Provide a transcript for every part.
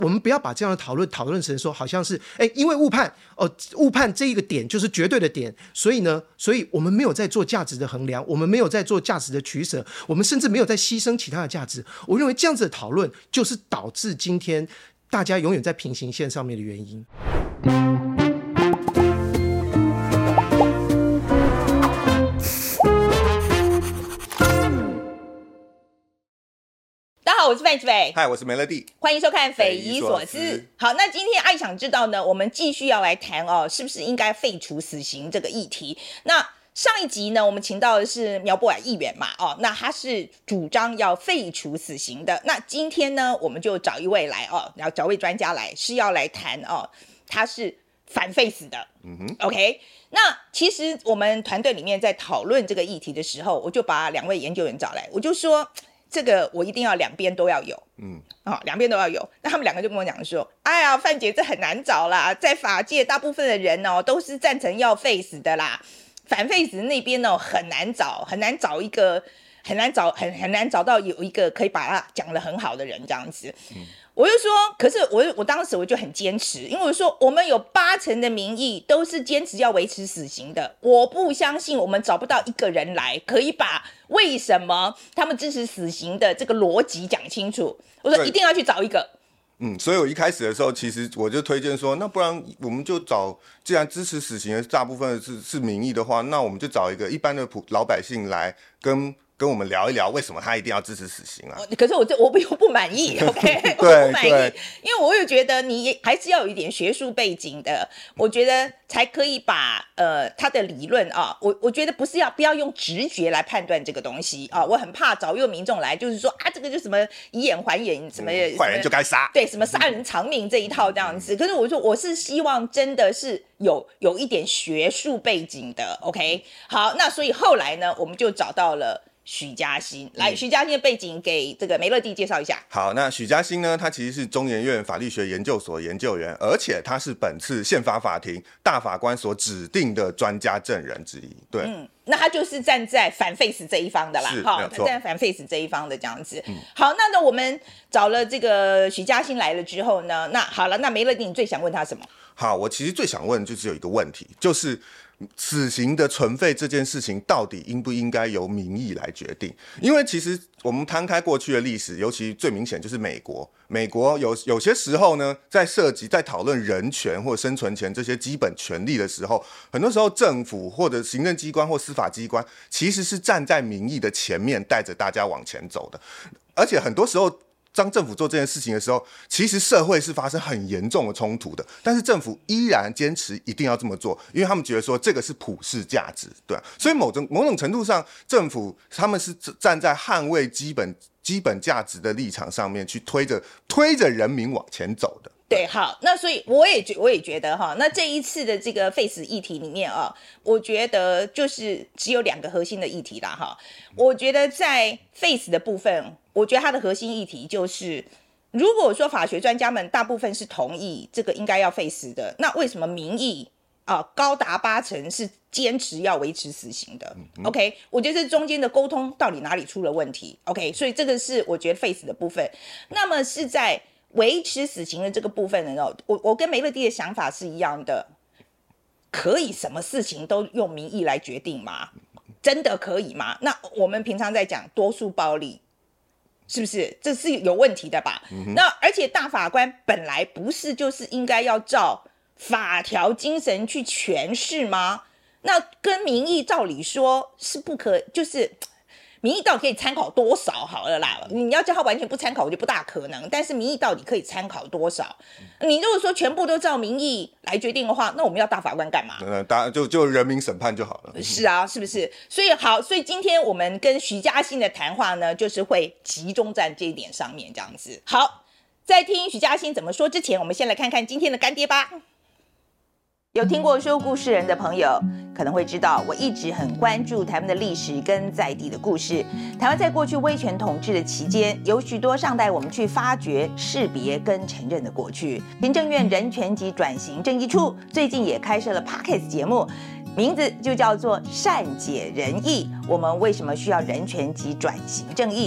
我们不要把这样的讨论成说好像是因为误判这一个点就是绝对的点，所以我们没有在做价值的衡量，我们没有在做价值的取舍，我们甚至没有在牺牲其他的价值。我认为这样子的讨论就是导致今天大家永远在平行线上面的原因。 大家好，我是范琪斐。 嗨，我是梅乐蒂。 欢迎收看《匪夷所思》。好，那今天爱想知道呢，我们继续要来谈是不是应该废除死刑这个议题。那上一集呢，我们请到的是苗博雅议员嘛，那他是主张要废除死刑的。那今天呢，我们就找一位来然后找位专家来，是要来谈他是反废死的。OK。那其实我们团队里面在讨论这个议题的时候，我就把2位研究员找来，我就说这个我一定要两边都要有，两边都要有。那他们2个就跟我讲说，哎呀，范姐这很难找啦，在法界大部分的人都是赞成要废死的啦，反废死那边很难找，很难找一个，很难找到有一个可以把它讲得很好的人这样子。我就说，可是我当时我就很坚持，因为我说我们有80%的民意都是坚持要维持死刑的，我不相信我们找不到一个人来可以把为什么他们支持死刑的这个逻辑讲清楚。我说一定要去找一个。 所以我一开始的时候，其实我就推荐说，那不然我们就找，既然支持死刑的大部分是民意的话，那我们就找一个一般的老百姓来跟我们聊一聊，为什么他一定要支持死刑啊？ 可是我又不满意，OK？ 我不满意，因为我又觉得你还是要有一点学术背景的，我觉得才可以把他的理论我觉得不要用直觉来判断这个东西我很怕找右民众来，就是说这个就什么以眼还眼，什么坏人就该杀， 对，什么杀人偿命这一套这样子。可是我说我是希望真的是有一点学术背景的 ，OK？ 好，那所以后来呢，我们就找到了许嘉欣。来，许嘉欣的背景给这个梅乐蒂介绍一下。 好，那许嘉欣呢，他其实是中研院法律学研究所研究员，而且他是本次宪法法庭大法官所指定的专家证人之一。对， 那他就是站在反废死这一方的啦，他站在反废死这一方的这样子。好，那我们找了这个许嘉欣来了之后呢，那好了，那梅乐蒂你最想问他什么？ 好，我其实最想问就只有一个问题，就是死刑的存废这件事情到底应不应该由民意来决定？因为其实我们摊开过去的历史，尤其最明显就是美国有些时候呢，在讨论人权或生存权这些基本权利的时候，很多时候政府或者行政机关或司法机关其实是站在民意的前面，带着大家往前走的，而且很多时候当政府做这件事情的时候，其实社会是发生很严重的冲突的，但是政府依然坚持一定要这么做，因为他们觉得说这个是普世价值，对所以某种程度上，政府他们是站在捍卫基本价值的立场上面去推着人民往前走的。 对，好，那所以我也觉得那这一次的这个废死议题里面我觉得就是只有2个核心的议题啦我觉得在废死的部分，我觉得它的核心议题就是，如果说法学专家们大部分是同意这个应该要废死的，那为什么民意高达80%是坚持要维持死刑的？OK， 我觉得这中间的沟通到底哪里出了问题 ？OK， 所以这个是我觉得废死的部分。那么是在维持死刑的这个部分呢，我跟梅乐蒂的想法是一样的，可以什么事情都用民意来决定吗？真的可以吗？那我们平常在讲多数暴力，是不是这是有问题的吧？那而且大法官本来不是就是应该要照法条精神去诠释吗？那跟民意照理说是不可，就是民意到底可以参考多少好了啦？你要叫他完全不参考，我觉得不大可能。但是民意到底可以参考多少？你如果说全部都照民意来决定的话，那我们要大法官干嘛？ 就人民审判就好了。 是啊，是不是？所以今天我们跟徐嘉欣的谈话呢，就是会集中在这一点上面，这样子。好，在听徐嘉欣怎么说之前，我们先来看看今天的干爹吧。有听过说故事人的朋友可能会知道，我一直很关注台湾的历史跟在地的故事。台湾在过去威权统治的期间，有许多尚待我们去发掘、识别跟承认的过去。行政院人权及转型正义处最近也开设了 Podcast 节目，名字就叫做善解人意，我们为什么需要人权及转型正义？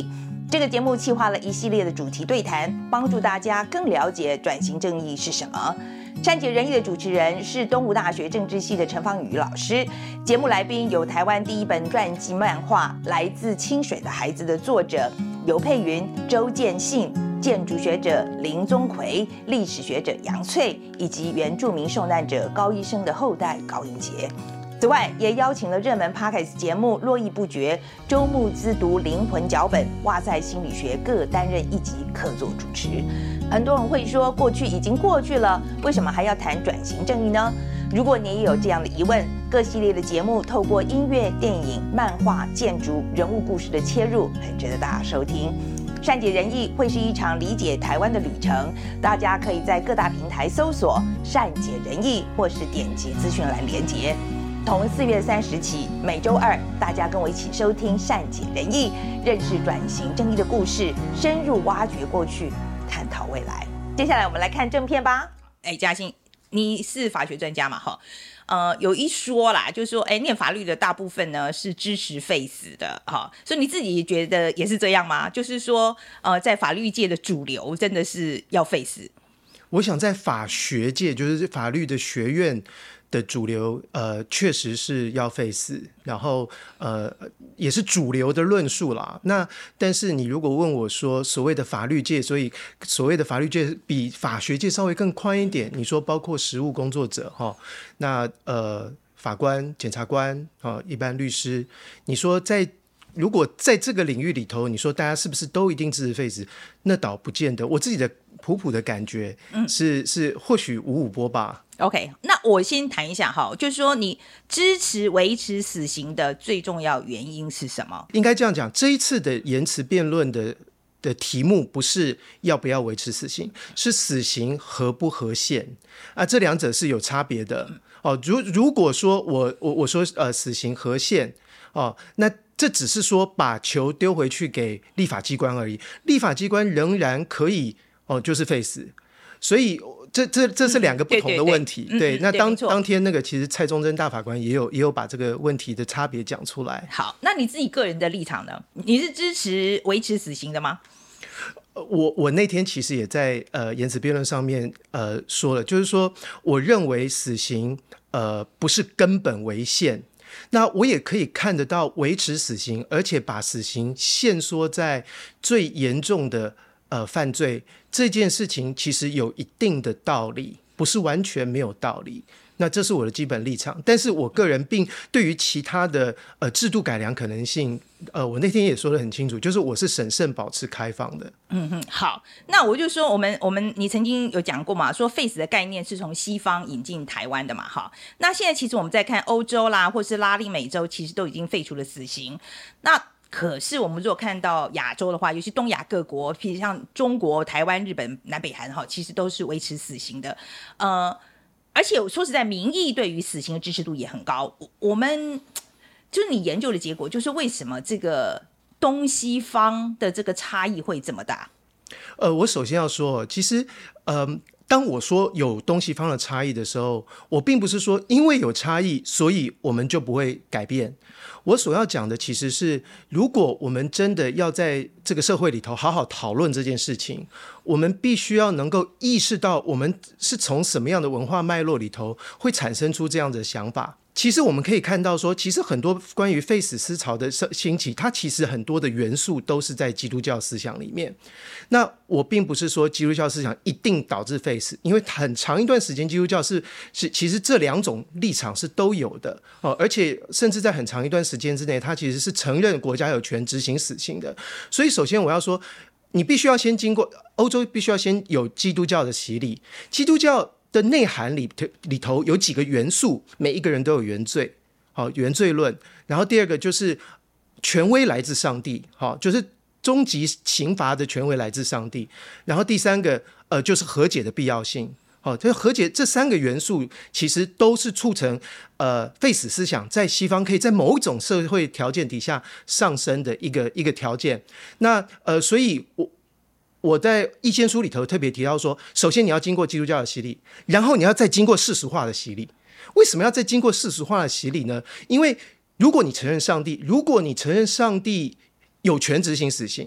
这个节目企划了一系列的主题对谈，帮助大家更了解转型正义是什么。善解人意的主持人是东吴大学政治系的陈芳宇老师，节目来宾有台湾第一本传记漫画《来自清水的孩子》的作者尤佩云、周建信，建筑学者林宗奎，历史学者杨翠，以及原住民受难者高医生的后代高英杰。此外，也邀请了热门 Podcast 节目《络绎不绝》、周牧之读灵魂脚本、哇塞心理学各担任一集客座主持。很多人会说，过去已经过去了，为什么还要谈转型正义呢？如果你也有这样的疑问，各系列的节目透过音乐、电影、漫画、建筑、人物故事的切入，很值得大家收听。善解人意会是一场理解台湾的旅程，大家可以在各大平台搜索善解人意，或是点击资讯栏连结。从4月30起，每周二，大家跟我一起收听善解人意，认识转型正义的故事，深入挖掘过去，探讨未来。接下来我们来看正片吧。嘉欣，你是法学专家嘛？有一说啦，就是说，念法律的大部分呢是支持废死的，所以你自己觉得也是这样吗？就是说，在法律界的主流真的是要废死？ 我想在法学界，就是法律的学院的主流，确实是要废死，然后也是主流的论述啦。那但是你如果问我说，所谓的法律界，所以所谓的法律界比法学界稍微更宽一点，你说包括实务工作者那法官、检察官一般律师，你说如果在这个领域里头，你说大家是不是都一定支持废死？那倒不见得。我自己的普的感觉是或许五五波吧。 OK， 那我先谈一下就是说你支持维持死刑的最重要原因是什么？ 应该这样讲，这一次的言辞辩论的题目不是要不要维持死刑，是死刑合不合宪啊，这两者是有差别的如果说我说死刑合宪那这只是说把球丢回去给立法机关而已，立法机关仍然可以就是废死，所以这是两个不同的问题。对，那当天那个其实蔡宗珍大法官也有把这个问题的差别讲出来。 好，那你自己个人的立场呢？你是支持维持死刑的吗？ 我那天其实也在言辞辩论上面说了，就是说我认为死刑不是根本违宪。那我也可以看得到维持死刑，而且把死刑限缩在最严重的犯罪这件事情，其实有一定的道理，不是完全没有道理。那这是我的基本立场，但是我个人并对于其他的制度改良可能性，我那天也说得很清楚，就是我是审慎保持开放的。 好，那我就说你曾经有讲过嘛，说废死的概念是从西方引进台湾的嘛，那现在其实我们在看欧洲啦，或是拉丁美洲，其实都已经废除了死刑。那可是我们如果看到亚洲的话，尤其东亚各国，譬如像中国、台湾、日本、南北韩其实都是维持死刑的。而且说实在，民意对于死刑的支持度也很高。我们就是你研究的结果，就是为什么这个东西方的这个差异会这么大？ 我首先要说，其实当我说有东西方的差异的时候，我并不是说因为有差异，所以我们就不会改变。我所要讲的其实是，如果我们真的要在这个社会里头好好讨论这件事情，我们必须要能够意识到我们是从什么样的文化脉络里头会产生出这样的想法。其实我们可以看到说，其实很多关于废死思潮的兴起，它其实很多的元素都是在基督教思想里面。那我并不是说基督教思想一定导致废死，因为很长一段时间基督教是其实这两种立场是都有的而且甚至在很长一段时间之内，它其实是承认国家有权执行死刑的。所以首先我要说，你必须要先经过欧洲，必须要先有基督教的洗礼，基督教的内涵里头有几个元素，每一个人都有原罪，原罪论。然后第二个就是权威来自上帝，就是终极刑罚的权威来自上帝。然后第三个就是和解的必要性。这和解这三个元素其实都是促成废死思想在西方可以在某种社会条件底下上升的一个条件。那所以我在意见书里头特别提到说，首先你要经过基督教的洗礼，然后你要再经过世俗化的洗礼。为什么要再经过世俗化的洗礼呢？因为如果你承认上帝有权执行死刑，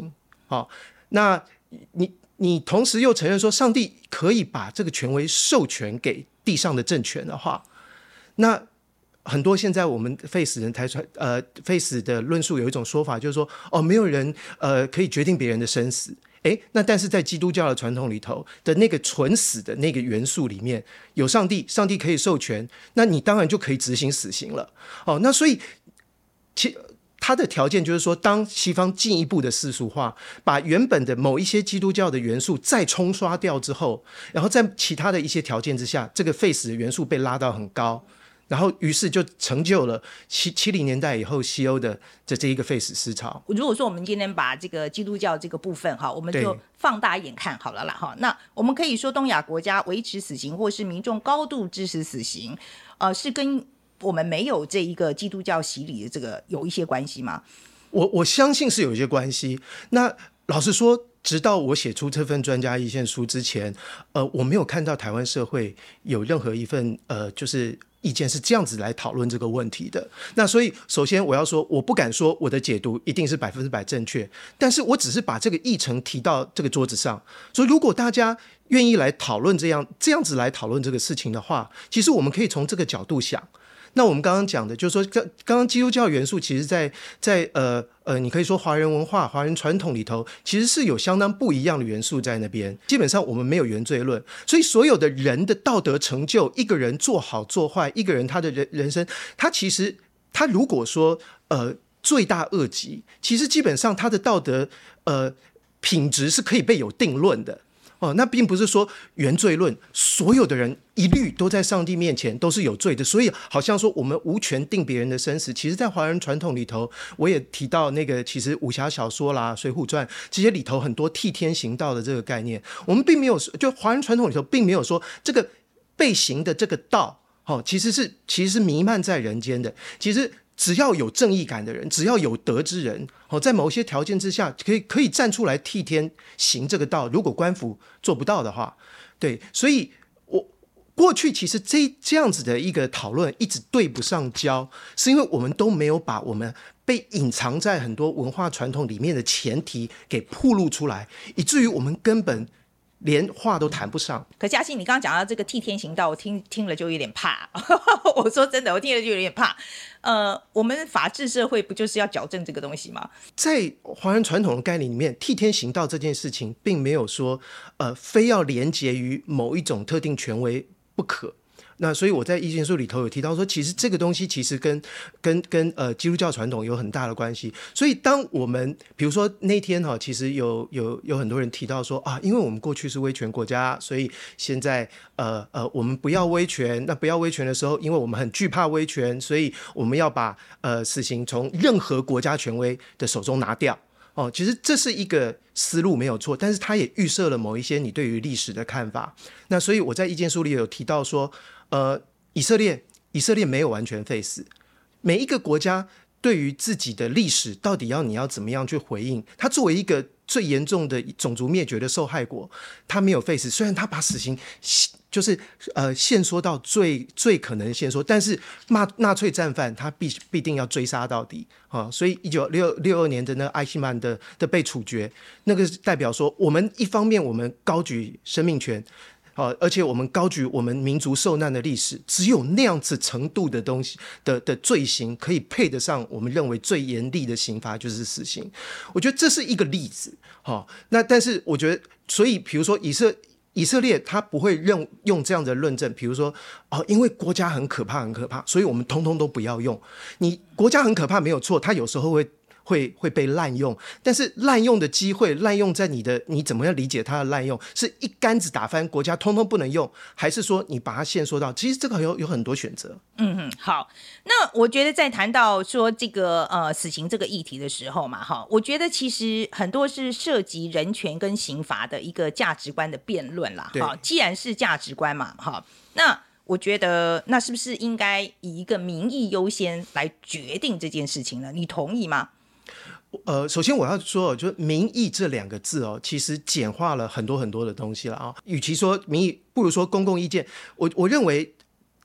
那你同时又承认说上帝可以把这个权威授权给地上的政权的话，那很多现在我们 Face 人抬出来Face 的论述有一种说法，就是说没有人可以决定别人的生死。那但是在基督教的传统里头的那个纯死的那个元素里面有上帝可以授权，那你当然就可以执行死刑了。那所以它的条件就是说，当西方进一步的世俗化，把原本的某一些基督教的元素再冲刷掉之后，然后在其他的一些条件之下，这个 Face 的元素被拉到很高，然后于是就成就了70年代以后西欧的这一个 Face 思潮。 如果说我们今天把这个基督教这个部分我们就放大一眼看好了啦。那我们可以说东亚国家维持死刑或是民众高度支持死刑，是跟我们没有这一个基督教洗礼的这个有一些关系吗？ 我相信是有一些关系。那老实说，直到我写出这份专家意见书之前，我没有看到台湾社会有任何一份就是意见是这样子来讨论这个问题的。那所以首先我要说，我不敢说我的解读一定是100%正确，但是我只是把这个议程提到这个桌子上，所以如果大家愿意来讨论这样子来讨论这个事情的话，其实我们可以从这个角度想。那我们刚刚讲的就是说，刚刚基督教元素其实在你可以说华人文化、华人传统里头，其实是有相当不一样的元素在那边。基本上我们没有原罪论，所以所有的人的道德成就，一个人做好做坏，一个人他的人生，他如果说罪大恶极，其实基本上他的道德品质是可以被有定论的。那并不是说原罪论，所有的人一律都在上帝面前都是有罪的，所以好像说我们无权定别人的生死。其实在华人传统里头，我也提到那个其实武侠小说啦、水浒传这些里头很多替天行道的这个概念，我们并没有，就华人传统里头并没有说这个被行的这个道其实是弥漫在人间的。其实只要有正义感的人，只要有德之人，在某些条件之下可以站出来替天行这个道。如果官府做不到的话，对，所以我过去其实这样子的一个讨论一直对不上焦，是因为我们都没有把我们被隐藏在很多文化传统里面的前提给暴露出来，以至于我们根本连话都谈不上。 可嘉欣，你刚刚讲到这个替天行道，我听了就有点怕我说真的，我听了就有点怕。我们法治社会不就是要矫正这个东西吗？在华人传统的概念里面，替天行道这件事情并没有说非要连结于某一种特定权威不可。那所以我在意见书里头有提到说，其实这个东西其实跟基督教传统有很大的关系。所以当我们比如说那天其实有很多人提到说因为我们过去是威权国家，所以现在我们不要威权。那不要威权的时候，因为我们很惧怕威权，所以我们要把死刑从任何国家权威的手中拿掉。其实这是一个思路没有错，但是它也预设了某一些你对于历史的看法。那所以我在意见书里有提到说以色列没有完全废死，每一个国家对于自己的历史到底你要怎么样去回应，它作为一个最严重的种族灭绝的受害国，它没有废死。虽然它把死刑就是限缩到最可能限缩，但是纳粹战犯他必定要追杀到底所以1962年的那个艾希曼的被处决，那个代表说我们一方面我们高举生命权而且我们高举我们民族受难的历史，只有那样子程度的东西的罪行可以配得上我们认为最严厉的刑罚，就是死刑。我觉得这是一个例子那但是我觉得，所以比如说以色列他不会用这样的论证，比如说因为国家很可怕很可怕，所以我们通通都不要用。你国家很可怕没有错，它有时候会被滥用，但是滥用的机会滥用在你怎么样理解它的滥用，是一竿子打翻国家通通不能用，还是说你把它限缩到，其实这个有很多选择。 好，那我觉得在谈到说这个死刑这个议题的时候嘛我觉得其实很多是涉及人权跟刑罚的一个价值观的辩论啦既然是价值观嘛那我觉得那是不是应该以一个民意优先来决定这件事情呢？你同意吗？ 首先我要说就是民意这两个字其实简化了很多很多的东西了与其说民意，不如说公共意见。我认为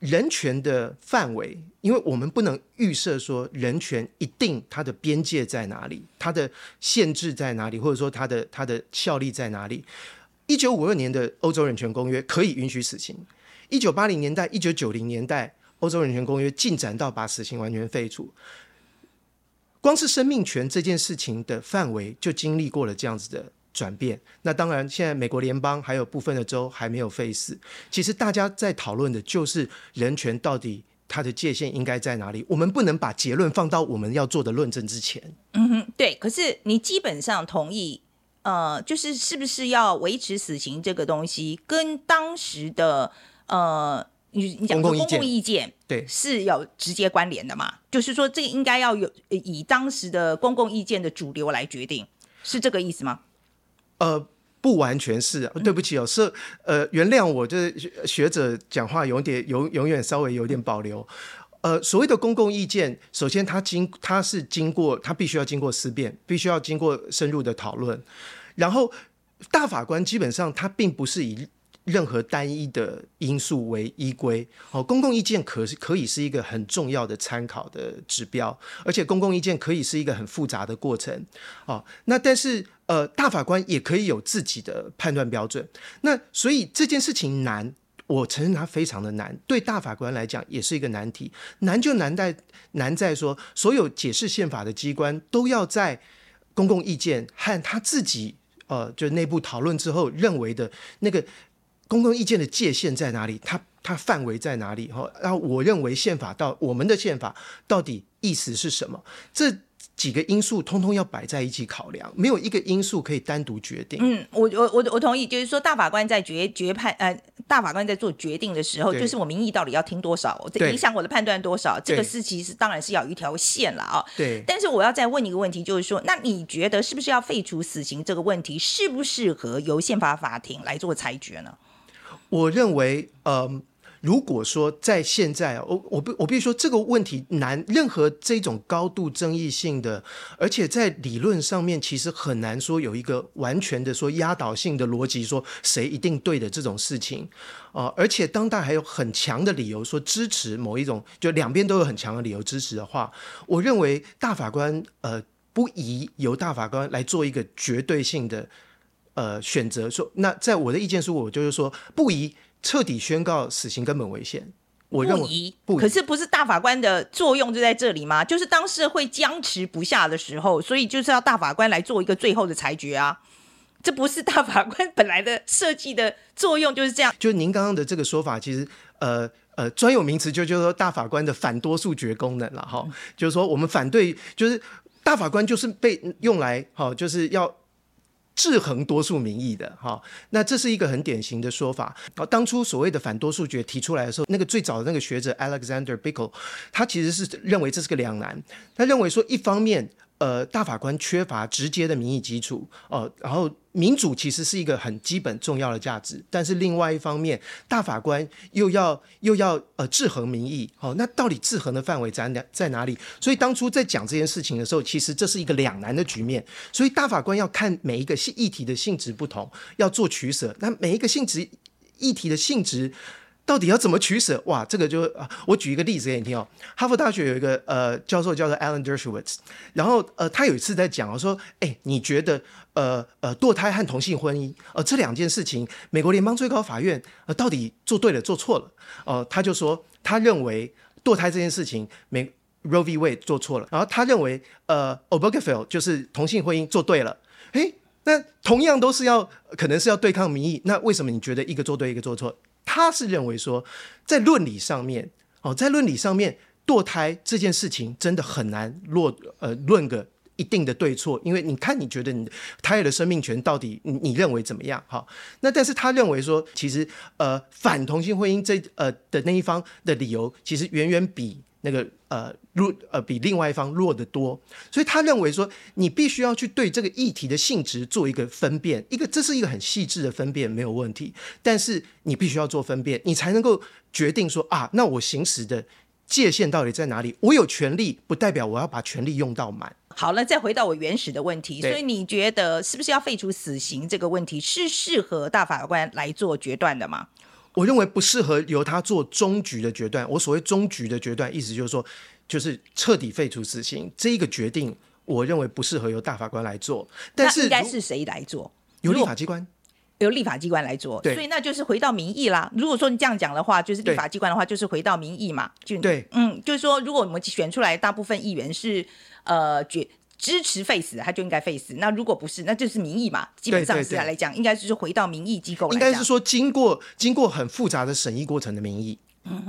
人权的范围，因为我们不能预设说人权一定它的边界在哪里，它的限制在哪里，或者说它的效力在哪里。1952年的欧洲人权公约可以允许死刑，1980年代、1990年代欧洲人权公约进展到把死刑完全废除。光是生命权这件事情的范围就经历过了这样子的转变。那当然现在美国联邦还有部分的州还没有废死，其实大家在讨论的就是人权到底它的界限应该在哪里，我们不能把结论放到我们要做的论证之前。 对，可是你基本上同意就是是不是要维持死刑这个东西跟当时的你讲说公共意见对是有直接关联的嘛？就是说这个应该要有以当时的公共意见的主流来决定，是这个意思吗？ 不完全是，对不起哦，原谅我，就是学者讲话永远稍微有点保留。所谓的公共意见，首先它必须要经过思辨，必须要经过深入的讨论，然后大法官基本上他并不是以任何单一的因素为依归，公共意见可以是一个很重要的参考的指标，而且公共意见可以是一个很复杂的过程，那但是大法官也可以有自己的判断标准，那所以这件事情难，我承认它非常的难，对大法官来讲也是一个难题，难在说所有解释宪法的机关都要在公共意见和他自己就内部讨论之后认为的那个公共意见的界限在哪里，它范围在哪里，然后我认为我们的宪法到底意思是什么，这几个因素通通要摆在一起考量，没有一个因素可以单独决定。 我同意，就是说大法官在大法官在做决定的时候，就是我民意到底要听多少，这影响我的判断多少，这个是其实当然是要有一条线了对。 但是我要再问一个问题，就是说，那你觉得是不是要废除死刑这个问题，适不适合由宪法法庭来做裁决呢？ 我认为如果说在现在我必须说这个问题难，任何这种高度争议性的，而且在理论上面其实很难说有一个完全的说压倒性的逻辑说谁一定对的这种事情而且当代还有很强的理由说支持某一种，就两边都有很强的理由支持的话，我认为大法官不宜由大法官来做一个绝对性的选择，说那在我的意见书我就是说不宜彻底宣告死刑根本违宪，我认为不宜。 可是不是大法官的作用就在这里吗？就是当社会僵持不下的时候，所以就是要大法官来做一个最后的裁决啊。这不是大法官本来的设计的作用就是这样。 就您刚刚的这个说法，其实专有名词就是说大法官的反多数决功能了哈，就是说我们反对，就是大法官就是被用来就是要制衡多数民意的那这是一个很典型的说法。当初所谓的反多数决提出来的时候，那个最早的那个学者 Alexander Bickel 他其实是认为这是个两难，他认为说一方面大法官缺乏直接的民意基础然后民主其实是一个很基本重要的价值，但是另外一方面大法官又要制衡民意那到底制衡的范围在哪里？所以当初在讲这件事情的时候，其实这是一个两难的局面，所以大法官要看每一个议题的性质不同，要做取舍，那每一个议题的性质到底要怎么取舍？哇，这个就我举一个例子给你听哈佛大学有一个教授叫做 Alan Dershowitz， 然后他有一次在讲说，你觉得堕胎和同性婚姻这两件事情，美国联邦最高法院到底做对了做错了？他就说他认为堕胎这件事情Roe v. Wade 做错了，然后他认为Obergefell 就是同性婚姻做对了。那同样都是可能是要对抗民意，那为什么你觉得一个做对一个做错？他是认为说在论理上面堕胎这件事情真的很难论个一定的对错，因为你觉得你胎儿的生命权到底你认为怎么样？那但是他认为说其实反同性婚姻的那一方的理由其实远远比那个比另外一方弱得多，所以他认为说你必须要去对这个议题的性质做一个分辨，这是一个很细致的分辨没有问题，但是你必须要做分辨，你才能够决定说那我行使的界限到底在哪里？我有权利不代表我要把权利用到满。 好了，再回到我原始的问题，所以你觉得是不是要废除死刑这个问题是适合大法官来做决断的吗？ 我认为不适合由他做终局的决断。我所谓终局的决断，意思就是说，就是彻底废除死刑这一个决定，我认为不适合由大法官来做。但是那应该是谁来做？ 由立法机关。 由立法机关来做，所以那就是回到民意啦。如果说你这样讲的话，就是立法机关的话，就是回到民意嘛。 对， 就是说，如果我们选出来大部分议员是支持废死，他就应该废死。那如果不是，那就是民意嘛。基本上是来讲，应该就是回到民意机构来讲， 应该是说经过很复杂的审议过程的民意。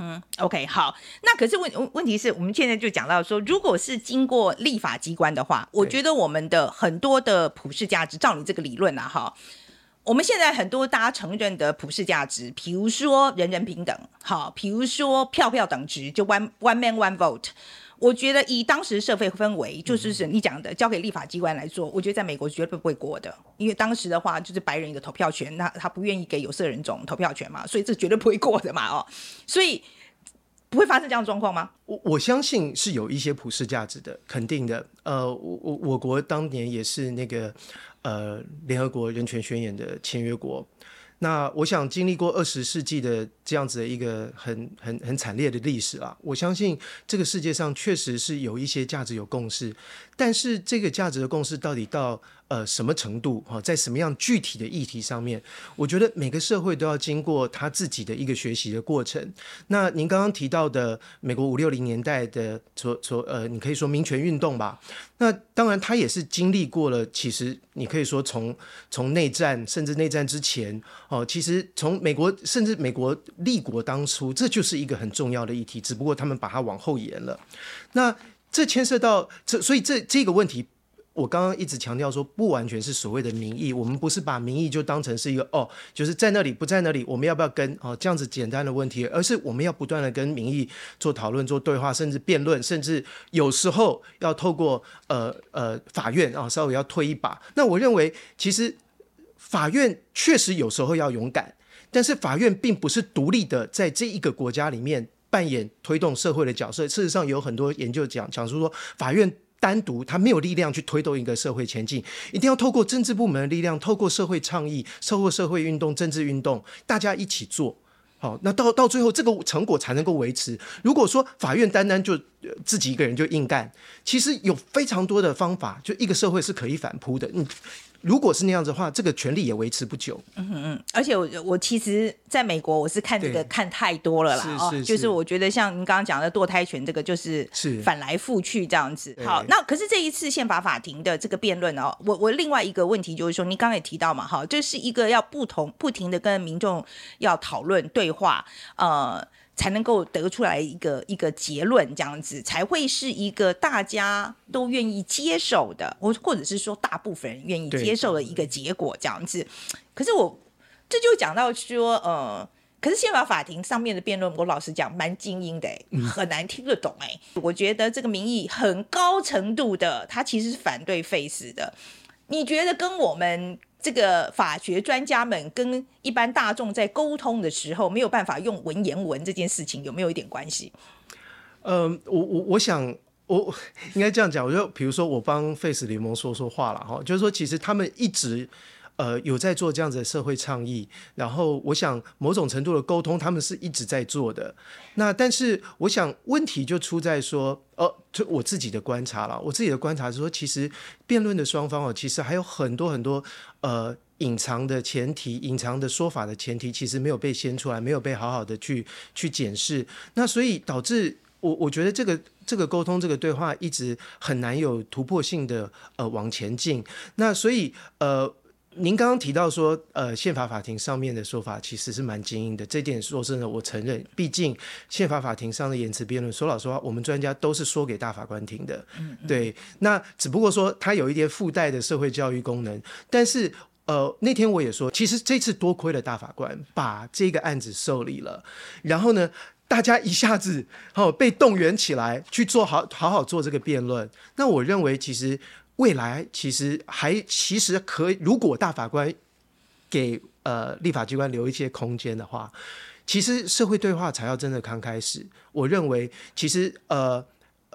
OK， 好，那可是问题是我们现在就讲到说，如果是经过立法机关的话，我觉得我们的很多的普世价值，照你这个理论啊，哈。我们现在很多大家承认的普世价值，比如说人人平等，好，比如说票票等值，就 one man one vote。我觉得以当时社会氛围，就是你讲的交给立法机关来做，我觉得在美国绝对不会过的，因为当时的话就是白人的投票权，那他不愿意给有色人种投票权嘛，所以这绝对不会过的嘛，哦，所以不会发生这样的状况吗？ 我相信是有一些普世价值的，肯定的。我国当年也是那个联合国人权宣言的签约国。那我想经历过20世纪的这样子的一个很惨烈的历史啊，我相信这个世界上确实是有一些价值有共识，但是这个价值的共识到底到什么程度，在什么样具体的议题上面，我觉得每个社会都要经过他自己的一个学习的过程。那您刚刚提到的美国5、60年代的你可以说民权运动吧，那当然他也是经历过了，其实你可以说从内战甚至内战之前，其实从美国甚至美国立国当初，这就是一个很重要的议题，只不过他们把它往后延了。那这牵涉到所以这个问题，我刚刚一直强调说，不完全是所谓的民意，我们不是把民意就当成是一个就是在那里不在那里，我们要不要跟这样子简单的问题，而是我们要不断的跟民意做讨论、做对话，甚至辩论，甚至有时候要透过法院稍微要推一把。那我认为，其实法院确实有时候要勇敢，但是法院并不是独立的在这一个国家里面扮演推动社会的角色。事实上有很多研究讲述说，法院单独他没有力量去推动一个社会前进，一定要透过政治部门的力量，透过社会倡议、透过社会运动、政治运动，大家一起做。好，那到最后这个成果才能够维持。如果说法院单单就自己一个人就硬干，其实有非常多的方法，就一个社会是可以反扑的。如果是那样子的话，这个权利也维持不久。 而且我其实在美国，我是看这个看太多了啦，就是我觉得像您刚刚讲的堕胎权，这个就是反来覆去这样子。好，那可是这一次宪法法庭的这个辩论哦，我另外一个问题就是说，您刚刚也提到嘛，哈，这是一个要不停的跟民众要讨论对话，才能够得出来一个结论，这样子才会是一个大家都愿意接受的，或者是说大部分人愿意接受的一个结果，这样子。可是这就讲到说，可是宪法法庭上面的辩论，我老实讲蛮精英的，很难听得懂。我觉得这个民意很高程度的，他其实是反对废死的。你觉得跟我们这个法学专家们跟一般大众在沟通的时候没有办法用文言文这件事情有没有一点关系？ 我想我应该这样讲，我就比如说我帮废死联盟说话了，就是说其实他们一直有在做这样子的社会倡议，然后我想某种程度的沟通他们是一直在做的。那但是我想问题就出在说就我自己的观察了，我自己的观察是说，其实辩论的双方其实还有很多很多隐藏的前提、隐藏的说法的前提，其实没有被掀出来，没有被好好的去检视。那所以导致我觉得这个沟通、这个对话一直很难有突破性的往前进。那所以您刚刚提到说，宪法法庭上面的说法其实是蛮精英的，这点说真的我承认。毕竟宪法法庭上的言辞辩论，说老实话，我们专家都是说给大法官听的，对。那只不过说它有一点附带的社会教育功能，但是那天我也说，其实这次多亏了大法官把这个案子受理了，然后呢，大家一下子被动员起来去好好做这个辩论。那我认为其实未来其实可以，如果大法官给立法机关留一些空间的话，其实社会对话才要真的刚开始。我认为其实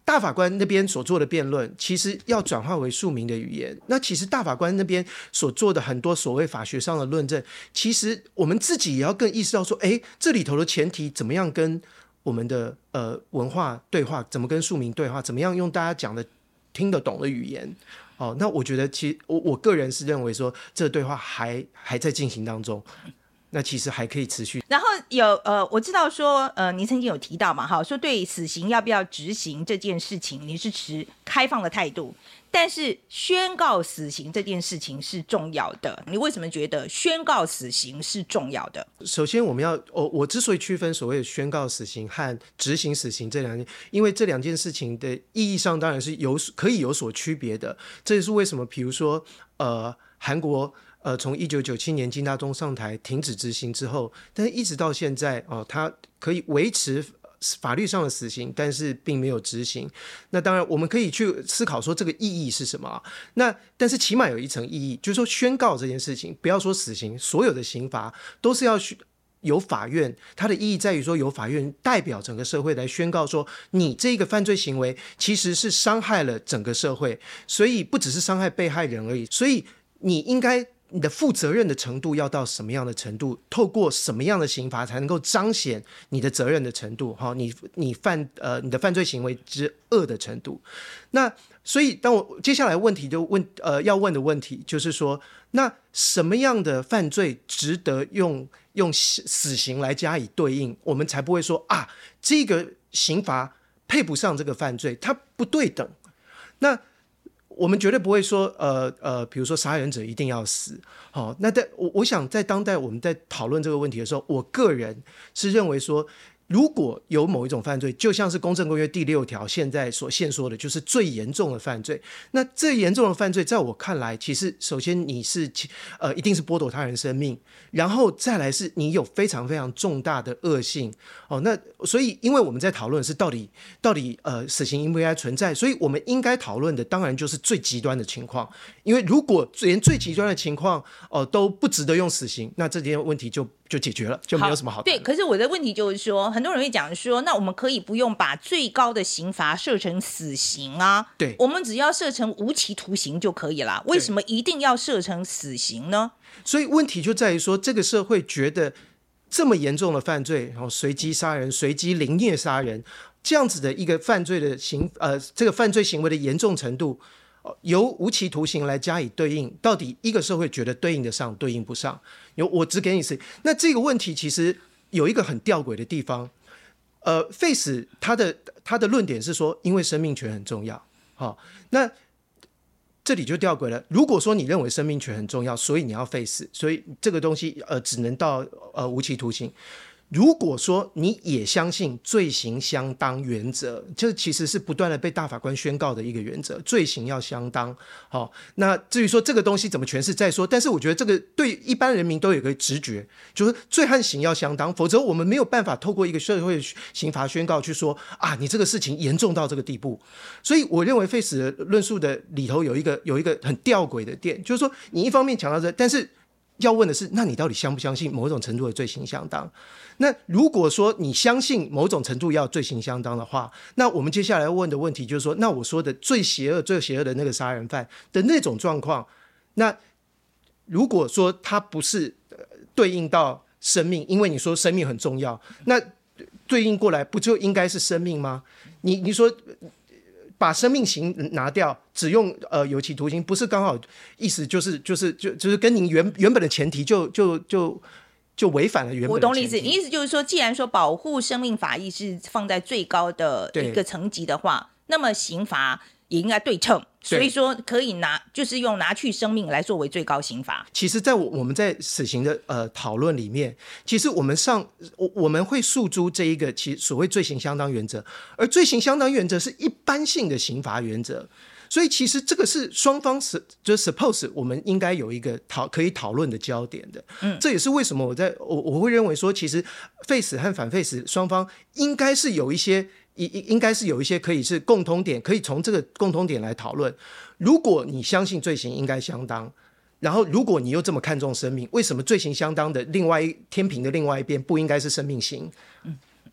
大法官那边所做的辩论，其实要转化为庶民的语言。那其实大法官那边所做的很多所谓法学上的论证，其实我们自己也要更意识到说，这里头的前提怎么样跟我们的文化对话，怎么跟庶民对话，怎么样用大家讲的听得懂的语言。那我觉得其实我个人是认为说，这个对话还在进行当中。那其实还可以持续。 然后我知道说您曾经有提到嘛，哈，说对死刑要不要执行这件事情，你是持开放的态度，但是宣告死刑这件事情是重要的。你为什么觉得宣告死刑是重要的？ 首先，我之所以区分所谓的宣告死刑和执行死刑这两件，因为这两件事情的意义上当然是可以有所区别的。这也是为什么，比如说韩国。从1997年金大中上台停止执行之后，但是一直到现在它可以维持法律上的死刑，但是并没有执行。那当然我们可以去思考说这个意义是什么但是起码有一层意义，就是说宣告这件事情，不要说死刑，所有的刑罚都是要由法院，它的意义在于说由法院代表整个社会来宣告说，你这个犯罪行为其实是伤害了整个社会，所以不只是伤害被害人而已，所以你的负责任的程度要到什么样的程度？透过什么样的刑罚才能够彰显你的责任的程度？你的犯罪行为之恶的程度？那所以，当我接下来问题要问的问题就是说，那什么样的犯罪值得用死刑来加以对应？我们才不会说这个刑罚配不上这个犯罪，它不对等。那我们绝对不会说比如说杀人者一定要死。那我想在当代我们在讨论这个问题的时候，我个人是认为说，如果有某一种犯罪，就像是公政公约第6条现在所限说的，就是最严重的犯罪。那最严重的犯罪在我看来，其实首先你是一定是剥夺他人生命，然后再来是你有非常非常重大的恶性。那所以因为我们在讨论的是到底死刑应不应该存在，所以我们应该讨论的当然就是最极端的情况。因为如果连最极端的情况都不值得用死刑，那这件问题就解决了，就没有什么好谈的。 对，可是我的问题就是说，很多人会讲说，那我们可以不用把最高的刑罚设成死刑啊， 对， 我们只要设成无期徒刑就可以了，为什么一定要设成死刑呢？ 所以问题就在于说，这个社会觉得这么严重的犯罪，随机杀人、随机凌虐杀人，这样子的一个犯罪的这个犯罪行为的严重程度，由无期徒刑来加以对应，到底一个社会觉得对应得上，对应不上？我只给你死。那这个问题其实有一个很吊诡的地方。Face 他的论点是说，因为生命权很重要。那这里就吊诡了。如果说你认为生命权很重要，所以你要 Face， 所以这个东西只能到无期徒刑。如果说你也相信罪行相当原则，这其实是不断的被大法官宣告的一个原则，罪行要相当。那至于说这个东西怎么诠释再说，但是我觉得这个对一般人民都有一个直觉，就是罪和刑要相当，否则我们没有办法透过一个社会刑罚宣告去说你这个事情严重到这个地步。所以我认为Face的论述的里头有一个很吊诡的点，就是说你一方面强调这，但是要问的是，那你到底相不相信某种程度的罪行相当？那如果说你相信某种程度要罪行相当的话，那我们接下来要问的问题就是说，那我说的最邪恶的那个杀人犯的那种状况，那如果说他不是对应到生命，因为你说生命很重要，那对应过来不就应该是生命吗？你说把生命刑拿掉，只用有期徒刑，不是刚好意思就是跟您原本的前提就违反了原本的前提。 我懂你意思，你意思就是说，既然说保护生命法益是放在最高的一个层级的话，那么刑罚也应该对称，所以说可以就是用拿去生命来作为最高刑罚。 其实在我们在死刑的讨论里面，其实我们会诉诸这一个其实所谓罪行相当原则，而罪行相当原则是一般性的刑罚原则，所以其实这个是双方就是 suppose 我们应该有一个可以讨论的焦点的。这也是为什么我会认为说，其实 Face 和反 Face 双方应该是有一些可以是共通点，可以从这个共通点来讨论。如果你相信罪行应该相当，然后如果你又这么看重生命，为什么罪行相当的天平的另外一边不应该是生命刑？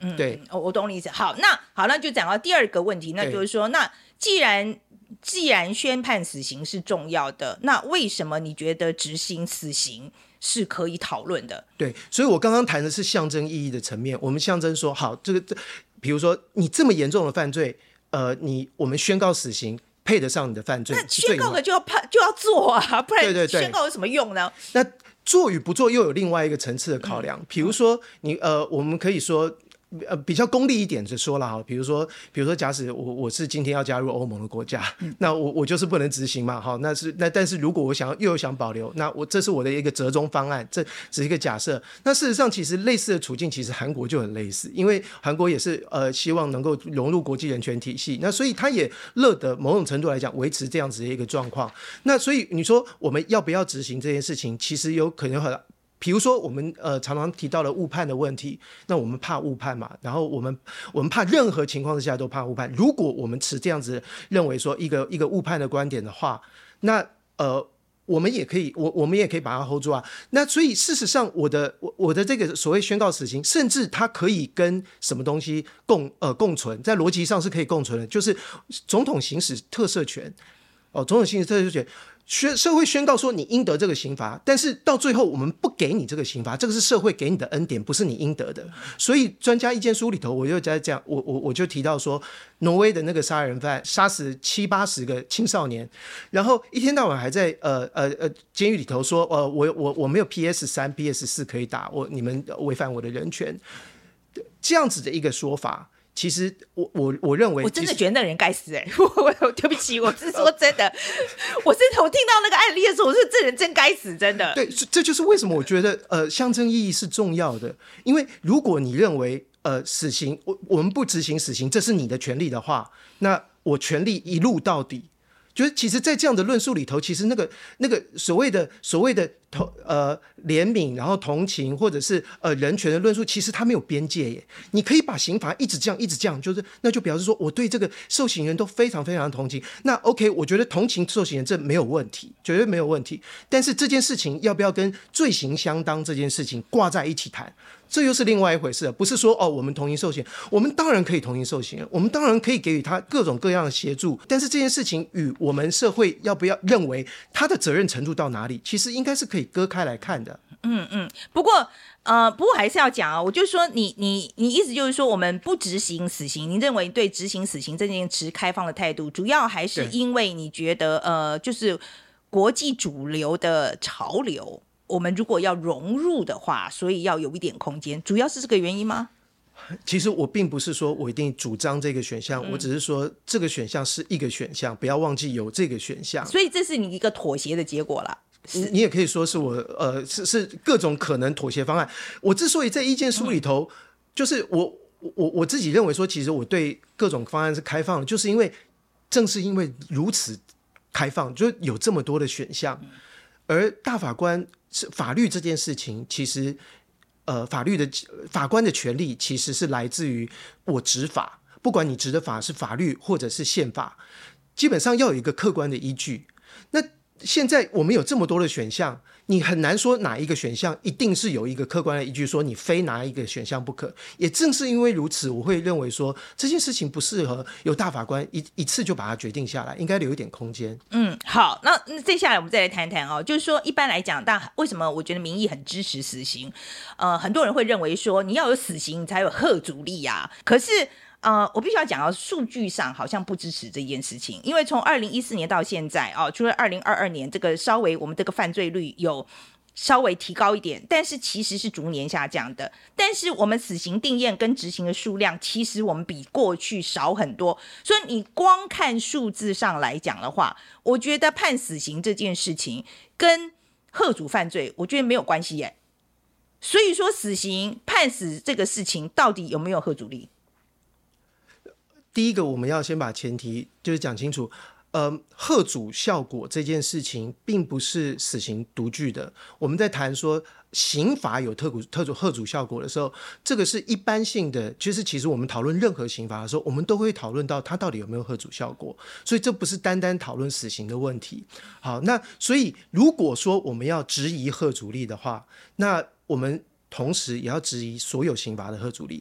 对， 我懂你意思。好，那就讲到第二个问题，那就是说，那既然宣判死刑是重要的，那为什么你觉得执行死刑是可以讨论的？ 对，所以我刚刚谈的是象征意义的层面。我们象征说，好，比如说你这么严重的犯罪，我们宣告死刑配得上你的犯罪， 那宣告了就要做啊，不然对宣告有什么用呢？ 那做与不做又有另外一个层次的考量。比如说我们可以说。比较功利一点就说了哈，比如说假使我是今天要加入欧盟的国家，那我就是不能执行嘛，哈，但是如果我又想保留，那这是我的一个折中方案，这只是一个假设。那事实上其实类似的处境，其实韩国就很类似，因为韩国也是希望能够融入国际人权体系，那所以他也乐得某种程度来讲维持这样子的一个状况。那所以你说我们要不要执行这件事情，其实有可能比如说我们常常提到了误判的问题，那我们怕误判嘛，然后我们怕任何情况之下都怕误判。如果我们持这样子认为说一个误判的观点的话，那我们也可以把它 hold 住啊。那所以事实上我的这个所谓宣告死刑，甚至它可以跟什么东西共存，在逻辑上是可以共存的，就是总统行使特赦权。总统行使特赦权。社会宣告说你应得这个刑罚，但是到最后我们不给你这个刑罚，这个是社会给你的恩典，不是你应得的。所以专家意见书里头，我就在讲，我就提到说，挪威的那个杀人犯杀死70-80个青少年，然后一天到晚还在监狱里头说，我没有 PS3、PS4 可以打，你们违反我的人权，这样子的一个说法。其实我认为， 我真的觉得那人该死对不起，我是说真的，我听到那个案例的时候，我说这人真该死，真的。 对，这就是为什么我觉得象征意义是重要的，因为如果你认为死刑我们不执行死刑，这是你的权利的话，那我权利一路到底。就是其实在这样的论述里头，其实那个所谓的怜悯，然后同情，或者是人权的论述，其实它没有边界耶。你可以把刑罚一直降，就是那就表示说我对这个受刑人都非常非常同情。那 OK， 我觉得同情受刑人这没有问题，绝对没有问题。但是这件事情要不要跟罪行相当这件事情挂在一起谈？这又是另外一回事了，不是说我们同情受刑人，我们当然可以同情受刑人，我们当然可以给予他各种各样的协助，但是这件事情与我们社会要不要认为他的责任程度到哪里，其实应该是可以割开来看的。 不过还是要讲啊，我就说你意思就是说我们不执行死刑，你认为对执行死刑这件持开放的态度，主要还是因为你觉得就是国际主流的潮流。我们如果要融入的话，所以要有一点空间，主要是这个原因吗？ 其实我并不是说我一定主张这个选项，我只是说这个选项是一个选项，不要忘记有这个选项。 所以这是你一个妥协的结果了。 你也可以说是我是各种可能妥协方案。我之所以在意见书里头，就是我自己认为说，其实我对各种方案是开放的，就是正是因为如此开放，就有这么多的选项。而大法官是法律这件事情，其实法官的权利其实是来自于我执法，不管你执的法是法律或者是宪法，基本上要有一个客观的依据。那现在我们有这么多的选项，你很难说哪一个选项一定是有一个客观的依据，说你非拿一个选项不可。也正是因为如此，我会认为说这件事情不适合由大法官一次就把它决定下来，应该留一点空间。 好，那接下来我们再来谈谈就是说一般来讲，但为什么我觉得民意很支持死刑？很多人会认为说你要有死刑，你才有吓阻力啊。可是我必须要讲到数据上好像不支持这件事情，因为从2014年到现在除了2022年这个稍微我们这个犯罪率有稍微提高一点，但是其实是逐年下降的。但是我们死刑定验跟执行的数量，其实我们比过去少很多。所以你光看数字上来讲的话，我觉得判死刑这件事情跟吓阻犯罪，我觉得没有关系耶。所以说死刑判死这个事情到底有没有吓阻力？ 第一个，我们要先把前提就是讲清楚，吓阻效果这件事情并不是死刑独具的。我们在谈说刑罚有吓阻效果的时候，这个是一般性的。其实我们讨论任何刑罚的时候，我们都会讨论到它到底有没有吓阻效果，所以这不是单单讨论死刑的问题。好，那所以如果说我们要质疑吓阻力的话，那我们同时也要质疑所有刑罚的吓阻力。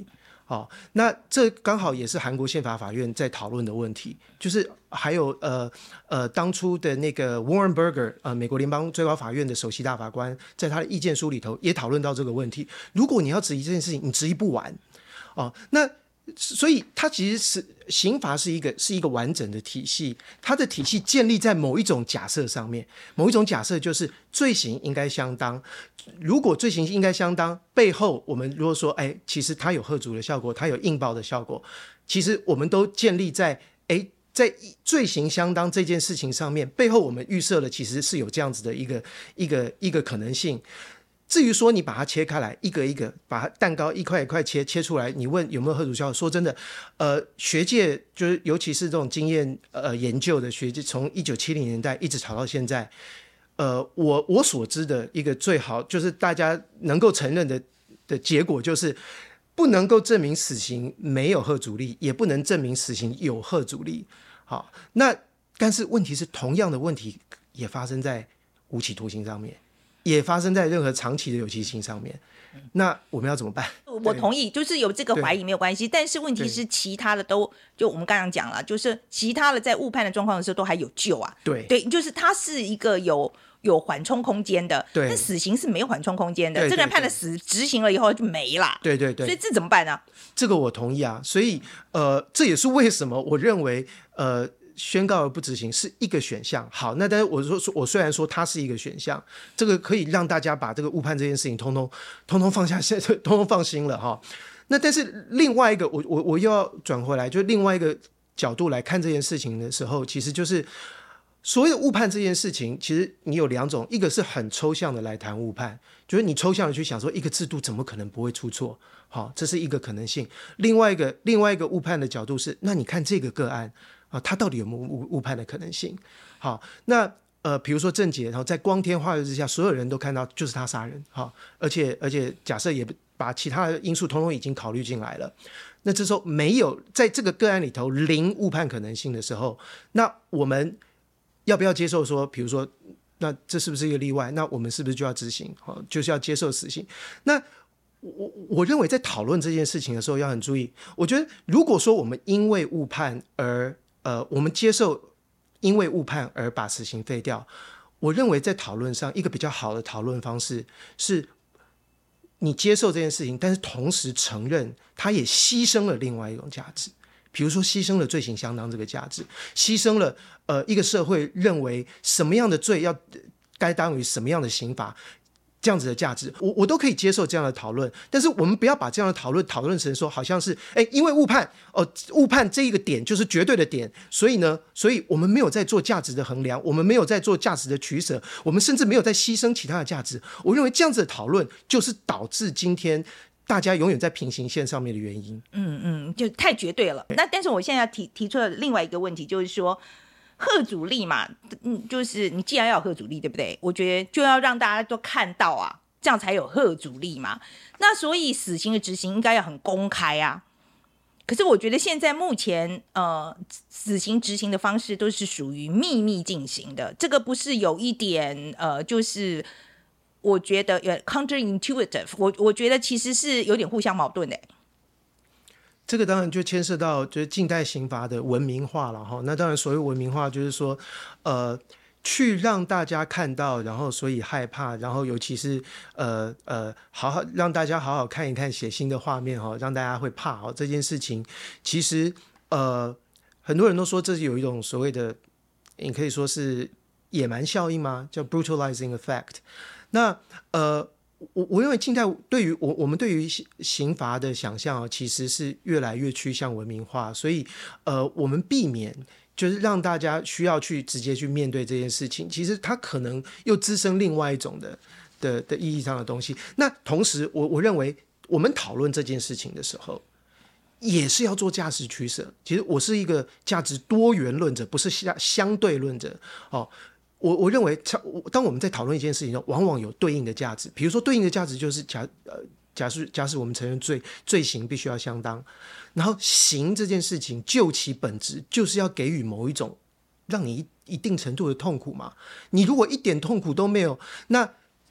好，那这刚好也是韩国宪法法院在讨论的问题，就是还有当初的那个 Warren Burger 美国联邦最高法院的首席大法官，在他的意见书里头也讨论到这个问题。如果你要质疑这件事情，你质疑不完哦。那所以它其实是刑罚是一个完整的体系，它的体系建立在某一种假设上面，某一种假设就是罪行应该相当。如果罪行应该相当，背后我们如果说，其实它有嚇阻的效果，它有应报的效果，其实我们都建立在在罪行相当这件事情上面，背后我们预设了其实是有这样子的一个可能性。至于说你把它切开来，一个一个把它蛋糕一块一块切出来，你问有没有嚇阻效果？说真的，学界就是尤其是这种经验研究的学界，从1970年代一直吵到现在，我所知的一个最好就是大家能够承认的结果，就是不能够证明死刑没有嚇阻力，也不能证明死刑有嚇阻力。好，那但是问题是，同样的问题也发生在无期徒刑上面。也发生在任何长期的有期刑上面，那我们要怎么办？ 我同意，就是有这个怀疑没有关系，但是问题是其他的都就我们刚刚讲了，就是其他的在误判的状况的时候都还有救啊。 对， 就是它是一个有缓冲空间的，但死刑是没有缓冲空间的，这个人判了死，执行了以后就没了。 对， 所以这怎么办呢？ 这个我同意啊，所以这也是为什么我认为宣告而不执行是一个选项。好，那但是我虽然说它是一个选项，这个可以让大家把这个误判这件事情通通放下，通通放心了哈。那但是另外一个，我又要转回来，就另外一个角度来看这件事情的时候，其实就是所谓的误判这件事情，其实你有两种，一个是很抽象的来谈误判，就是你抽象的去想说一个制度怎么可能不会出错，好，这是一个可能性。另外一个误判的角度是，那你看这个个案。他到底有没有误判的可能性？好，那比如说郑捷，然后在光天化日之下，所有人都看到就是他杀人，好，而且假设也把其他的因素统统已经考虑进来了，那这时候没有在这个个案里头零误判可能性的时候，那我们要不要接受说，比如说，那这是不是一个例外？那我们是不是就要执行？就是要接受死刑？那我认为在讨论这件事情的时候要很注意。我觉得如果说我们因为误判而我们接受因为误判而把死刑废掉，我认为在讨论上一个比较好的讨论方式是，你接受这件事情，但是同时承认它也牺牲了另外一种价值，比如说牺牲了罪行相当这个价值，牺牲了一个社会认为什么样的罪该当于什么样的刑罚。这样子的价值，我都可以接受这样的讨论，但是我们不要把这样的讨论成说好像是因为误判这一个点就是绝对的点，所以我们没有在做价值的衡量，我们没有在做价值的取舍，我们甚至没有在牺牲其他的价值。我认为这样子的讨论就是导致今天大家永远在平行线上面的原因。 就太绝对了。那但是我现在提出了另外一个问题，就是说。嚇阻力嘛，就是你既然要有嚇阻力，对不对？我觉得就要让大家都看到啊，这样才有嚇阻力嘛。那所以死刑的执行应该要很公开啊。可是我觉得现在目前死刑执行的方式都是属于秘密进行的，这个不是有一点就是我觉得counterintuitive， 我觉得其实是有点互相矛盾的。 这个当然就牵涉到就是近代刑罚的文明化了哈。那当然所谓文明化就是说去让大家看到，然后所以害怕，然后尤其是好好让大家好好看一看血腥的画面哈，让大家会怕哈。这件事情其实很多人都说这是有一种所谓的你可以说是野蛮效应吗？叫 brutalizing effect。那我认为近代对于我们对于刑罚的想象其实是越来越趋向文明化，所以我们避免就是让大家需要去直接去面对这件事情，其实它可能又滋生另外一种的意义上的东西。那同时我认为我们讨论这件事情的时候也是要做价值取舍。其实我是一个价值多元论者，不是相对论者我认为当我们在讨论一件事情中，往往有对应的价值。比如说对应的价值就是假使我们承认罪行必须要相当，然后刑这件事情就其本质就是要给予某一种让你一定程度的痛苦嘛。你如果一点痛苦都没有，那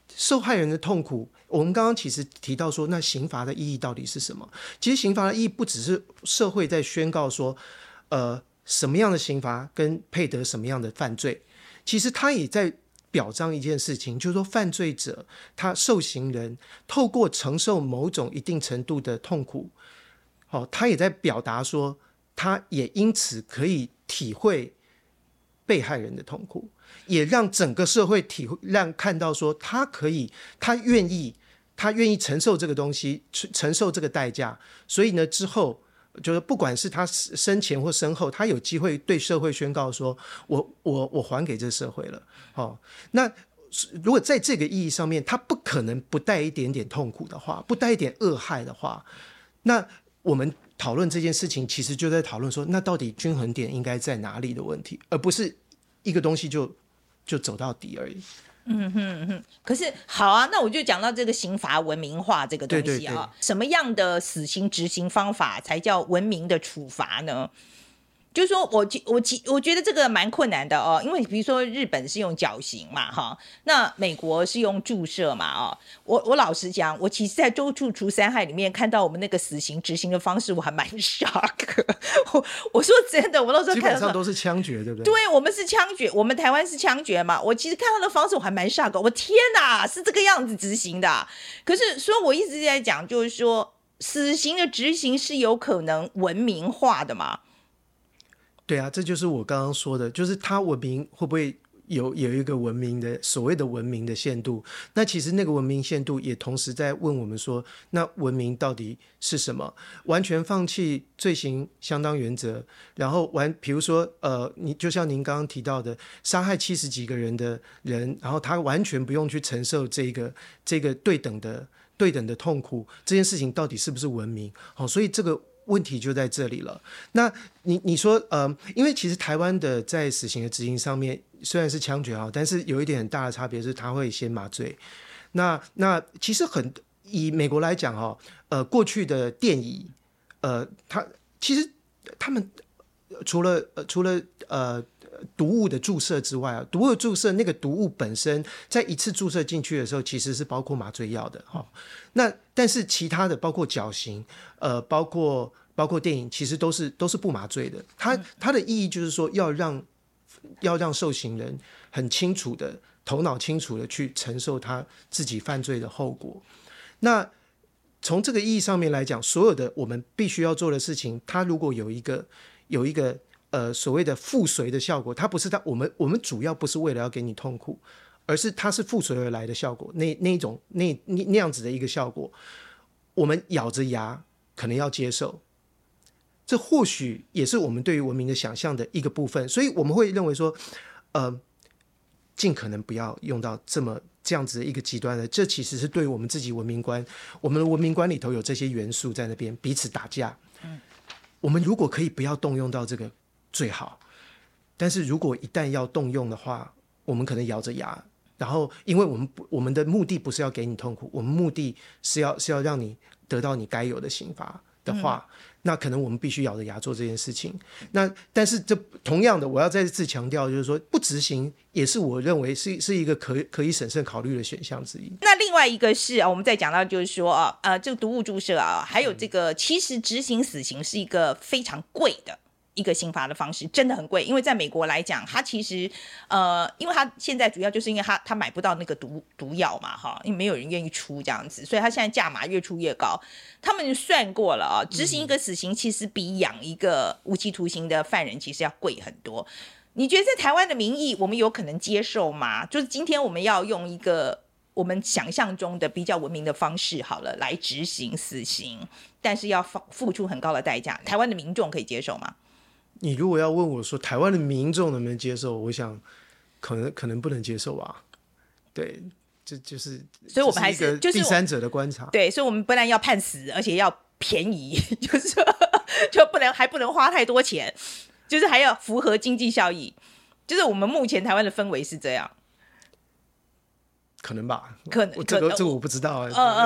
受害人的痛苦，我们刚刚其实提到说，那刑罚的意义到底是什么？其实刑罚的意义不只是社会在宣告说，什么样的刑罚跟配得什么样的犯罪，其实他也在表彰一件事情，就是说犯罪者他受刑人透过承受某种一定程度的痛苦，他也在表达说，他也因此可以体会被害人的痛苦，也让整个社会让看到说他愿意承受这个东西，承受这个代价，所以呢之后就是不管是他生前或身后，他有机会对社会宣告说我还给这社会了。那如果在这个意义上面他不可能不带一点点痛苦的话，不带一点恶害的话，那我们讨论这件事情其实就在讨论说，那到底均衡点应该在哪里的问题，而不是一个东西就走到底而已。 可是好啊，那我就讲到这个刑罚文明化这个东西啊，对，什么样的死刑执行方法才叫文明的处罚呢？就是说我觉得这个蛮困难的哦，因为比如说日本是用绞刑嘛，哈，那美国是用注射嘛，哦，我老实讲，我其实在周处除三害里面看到我们那个死刑执行的方式，我还蛮 shock。我说真的，我那时候看到基本上都是枪决，对不对？ 对，我们是枪决，我们台湾是枪决嘛。我其实看到的方式我还蛮 shock， 我天哪，是这个样子执行的。可是所以我一直在讲，就是说死刑的执行是有可能文明化的嘛？ 对啊，这就是我刚刚说的，就是它文明会不会有一个文明的所谓的文明的限度？那其实那个文明限度也同时在问我们说，那文明到底是什么？完全放弃罪行相当原则，然后比如说你就像您刚刚提到的，杀害70几个人的人，然后他完全不用去承受这个对等的痛苦，这件事情到底是不是文明？所以这个问题就在这里了。那你说因为其实台湾的在死刑的执行上面虽然是枪决但是有一点很大的差别是他会先麻醉。那其实以美国来讲过去的电椅其实他们除了毒物的注射之外毒物的注射那个毒物本身在一次注射进去的时候其实是包括麻醉药的那但是其他的包括绞刑包括电影其实都是不麻醉的。它的意义就是说要让受刑人很清楚的头脑清楚的去承受他自己犯罪的后果。那从这个意义上面来讲，所有的我们必须要做的事情，它如果有一个所谓的附随的效果，它不是我们主要不是为了要给你痛苦，而是它是附随而来的效果，那样子的一个效果，我们咬着牙可能要接受，这或许也是我们对于文明的想象的一个部分。所以我们会认为说尽可能不要用到这样子的一个极端的，这其实是对于我们自己文明观，我们的文明观里头有这些元素在那边彼此打架。我们如果可以不要动用到这个最好，但是如果一旦要动用的话，我们可能咬着牙，然后因为我们的目的不是要给你痛苦，我们目的是要让你得到你该有的刑罚的话，那可能我们必须咬着牙做这件事情。但是这同样的，我要再次强调，就是说不执行也是我认为是一个可以审慎考虑的选项之一。 那另外一个是我们再讲到就是说这个毒物注射还有这个其实执行死刑是一个非常贵的一个刑罚的方式，真的很贵。因为在美国来讲，它其实因为它现在主要就是因为它买不到那个毒药嘛因为没有人愿意出这样子，所以它现在价码越出越高。他们算过了执行一个死刑其实比养一个无期徒刑的犯人其实要贵很多。你觉得在台湾的民意我们有可能接受吗？就是今天我们要用一个我们想象中的比较文明的方式好了来执行死刑，但是要付出很高的代价，台湾的民众可以接受吗？ 你如果要问我说台湾的民众能不能接受，我想可能不能接受吧。对，这就是所以我们还是第三者的观察。 对，所以我们不但要判死，而且要便宜，就是还不能花太多钱，就是还要符合经济效益。就是我们目前台湾的氛围是这样。 可能吧， 可能这个我不知道。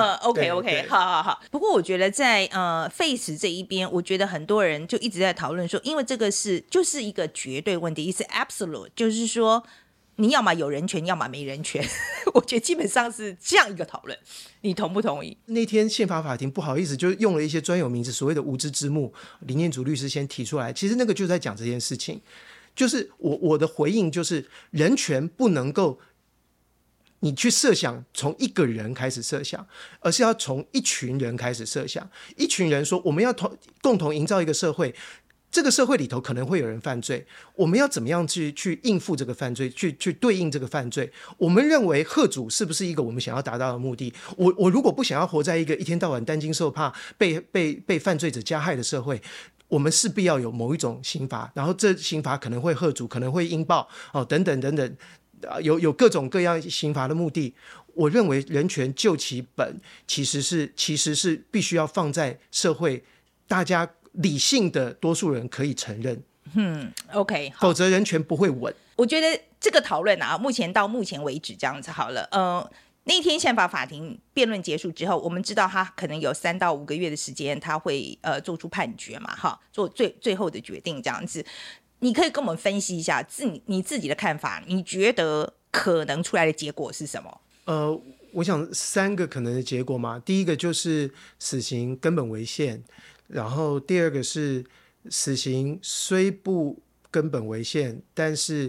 OK， 好。不过我觉得在Face 这一边，我觉得很多人就一直在讨论说，因为这个就是一个绝对问题，是 absolute， 就是说你要么有人权，要么没人权。我觉得基本上是这样一个讨论，你同不同意？ 那天宪法法庭不好意思就用了一些专有名词，所谓的无知之幕，林念祖律师先提出来，其实那个就在讲这件事情。就是我的回应就是人权不能够你去设想从一个人开始设想，而是要从一群人开始设想。一群人说我们要共同营造一个社会，这个社会里头可能会有人犯罪，我们要怎么样去应付这个犯罪，去对应这个犯罪。我们认为吓阻是不是一个我们想要达到的目的？我如果不想要活在一个一天到晚担惊受怕被犯罪者加害的社会，我们势必要有某一种刑罚，然后这刑罚可能会吓阻，可能会应报，等等等等，有各种各样刑罚的目的。我认为人权就其本其实是必须要放在社会大家理性的多数人可以承认 ，OK， 否则人权不会稳。 我觉得这个讨论啊，到目前为止这样子好了。那天宪法法庭辩论结束之后，我们知道他可能有3到5个月的时间，他会做出判决嘛，哈，做最后的决定这样子。你可以跟我们分析一下你自己的看法，你觉得可能出来的结果是什么？ 我想3个可能的结果嘛。第一个就是死刑根本违宪，然后第二个是死刑虽不根本违宪，但是